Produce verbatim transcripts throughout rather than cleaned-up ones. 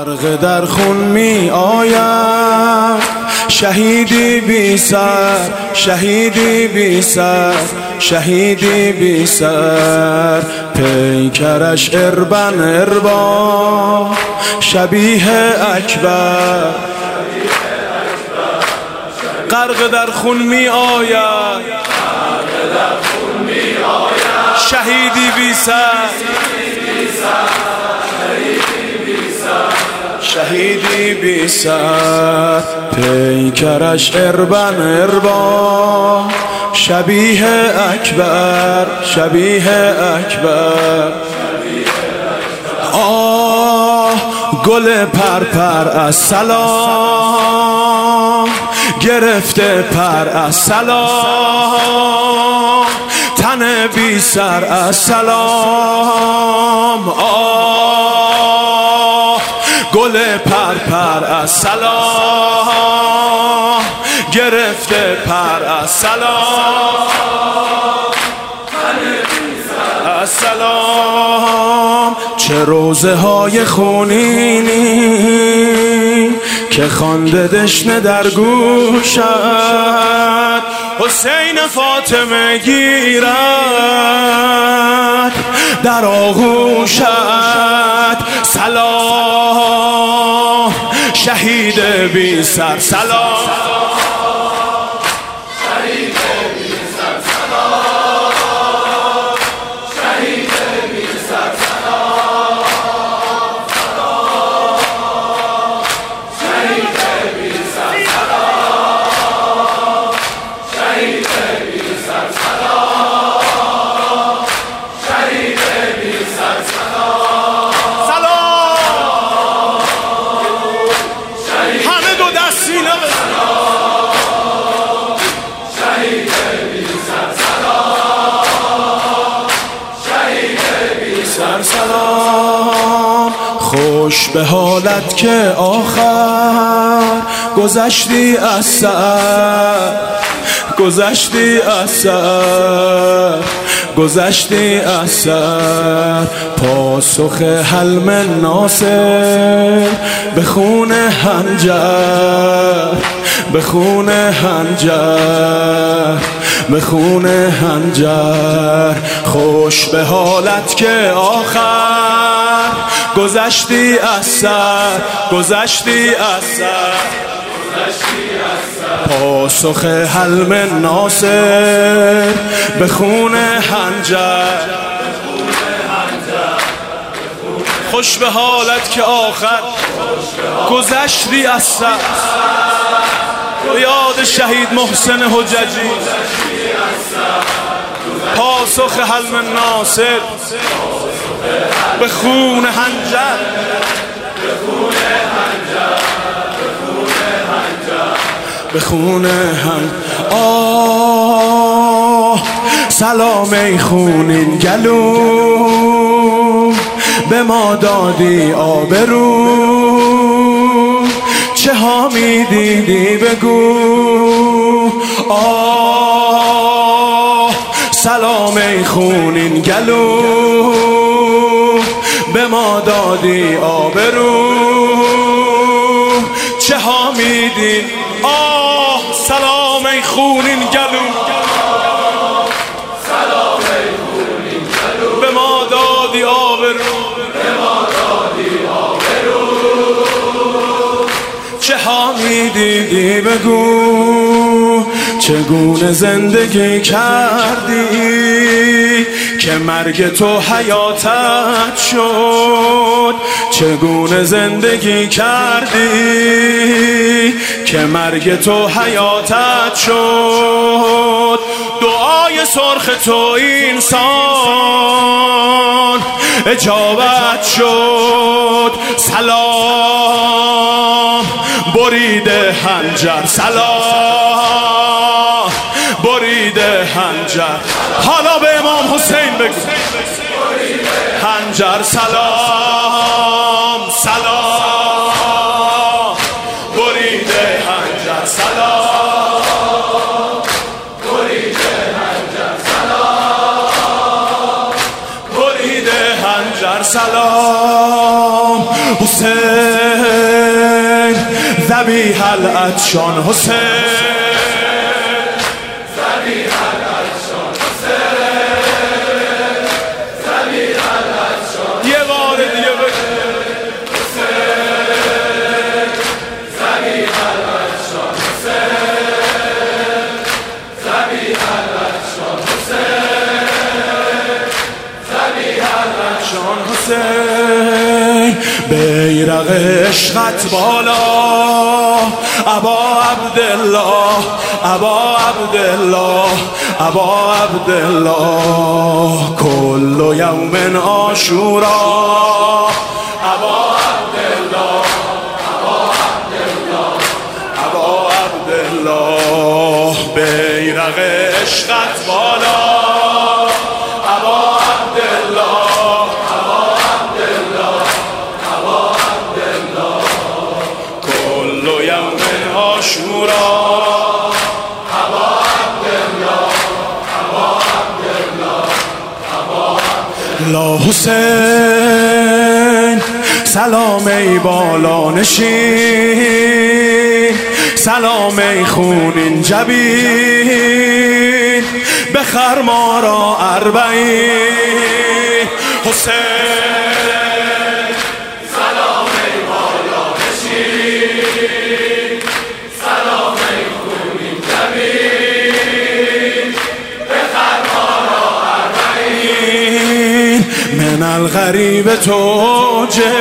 غرق در خون می آید، شهیدی بی سر، شهیدی بی سر، شهیدی بی سر. پیکرش اربن اربا شبیه اکبر، غرق در خون می آید، شهیدی بی سر، شهیدی بی سر. پیکرش اربن اربا شبیه اکبر، شبیه اکبر. آه گل پرپر از سلام گرفته پر از سلام، تن بی سر از سلام. آه گل پرپر از سلام گرفته پر از سلام، از سلام. چه روزه های خونینی که خوانده دشنه در گوشت، حسین فاطمه گیرد در آغوشت. سلام شهید بی سر، سلام شهید بی سر، سلام شهید بی سر، سلام شهید بی سر، سلام شهید بی سر، سلام شهید بی سر، سلام همه دو دستینه شهید بی سر، سلام شهید بی سر، سلام. خوش به حالت که آخر گذشتی از سر، گذشتی از سر، گذشتی از سر. پاسخ حلم ناصر به خون حنجر، به خون حنجر، به خون حنجر. خوش به حالت که آخر گذشتی از سر، گذشتی از سر، گذشتی از سر. پاسخ حلم ناصر به خون حنجر. خوش به حالت که آخر گذشتی از سر. یاد شهید محسن حججی، پاسخ حلم ناصر به خون حنجر، به خون حنجر. آه سلام ای خونین گلو به ما دادی آبرو، چه ها می دیدی بگو. آه سلام ای خونین گلو به ما دادی آبرو، چه ها می دید. آه سلام ای خونین گلو، سلام ای خونین گلو به ما دادی آبرو، به ما دادی آبرو، چه ها می دیدی بگو. چگونه زندگی کردی که مرگ تو حیاتت شد، چگونه زندگی کردی که مرگ تو حیاتت شد. دعای سرخ تو اینسان اجابت شد. سلام بریده حنجر، سلام بریده حنجر. حالا به امام حسین بگو حنجر، سلام سلام بریده حنجر، سلام بریده حنجر، سلام بریده حنجر، سلام حسین ذبیح العطشان حسین بیرق عشقت بالا ابا عبدالله ابا عبدالله ابا عبدالله کل یوم عاشورا ابا عبدالله ابا عبدالله ابا عبدالله بیرق عشقت بالا ابا عبدالله عاشورا ابا عبدالله ابا عبدالله ابا عبدالله حسین سلام ای بالا نشین سلام ای خونین جبین بخر ما را اربعین حسین من الغریب توجه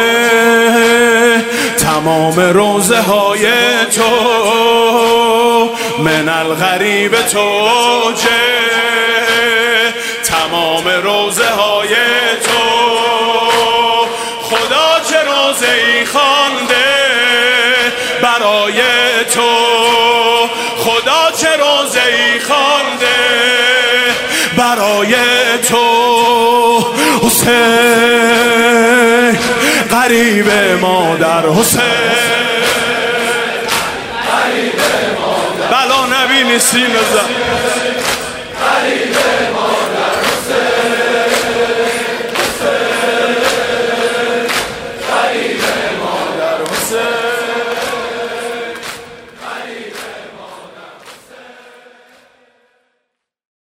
تمام روزه های تو من الغریب توجه تمام روزه های تو خدا چه روزه ای خوانده برای تو خدا چه روزه ای خوانده برای تو حسین غریب مادر حسین غریب مادر بلا نبی نیستیم غریب مادر